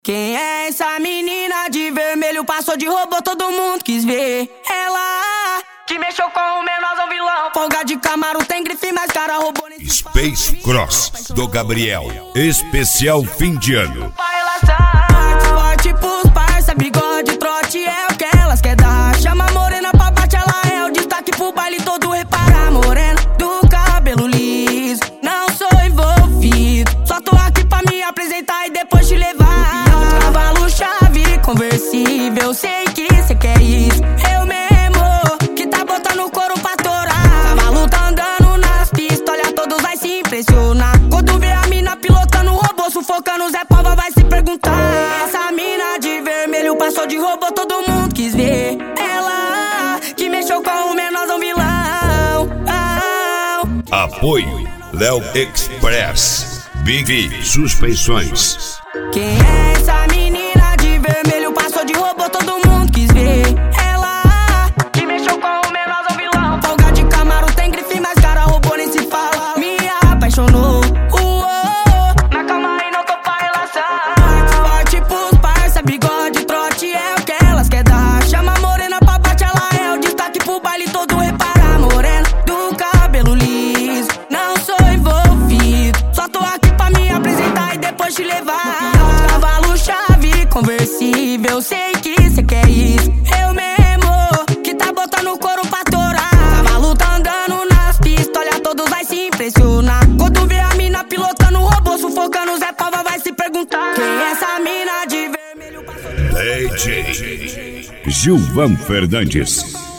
Quem é essa menina de vermelho? Passou de robô, todo mundo quis ver. Ela que mexeu com o menorzão vilão. Folga de Camaro, tem grife, mas cara roubou nesse Space Cross do Gabriel. Especial fim de ano. Forte pros parça, bigode, trote é o que elas quer dar. Chama a morena pra bate, ela é o destaque pro baile todo. Repara, morena do cabelo liso. Não sou envolvido, só tô aqui pra me apresentar e depois te levar. Cavalo chave, conversível, sei que cê quer isso. Eu mesmo, que tá botando o couro pra torar. Cavalo tá andando nas pistas, olha, todos vai se impressionar. Quando vê a mina pilotando o robô, sufocando Zé Pava, vai se perguntar. Essa mina de vermelho passou de robô, todo mundo quis ver. Ela que mexeu com o menorzão vilão. Apoio Léo Express, Big Suspensões. Quem é essa menina de vermelho? Passou de robô, todo mundo quis ver. Ela que mexeu com o menorzão vilão. Folga de Camaro, tem grife, mas cara roubou nem se fala. Me apaixonou, na calma e não tô pra relação. Forte pros parça, bigode, trote é o que elas quer dar. Chama a morena pra bate, ela é o destaque pro baile todo. Repara, morena do cabelo liso. Não sou envolvido, só tô aqui pra me apresentar e depois te levar. Cavalo chave, conversível, sei que cê quer isso. Eu mesmo, que tá botando o couro pra torar. Cavalo tá andando nas pistas, olha, todos vai se impressionar. Quando vê a mina pilotando o robô, sufocando Zé Pava, vai se perguntar. Quem é essa mina de vermelho? DJ Gilvan Fernandes.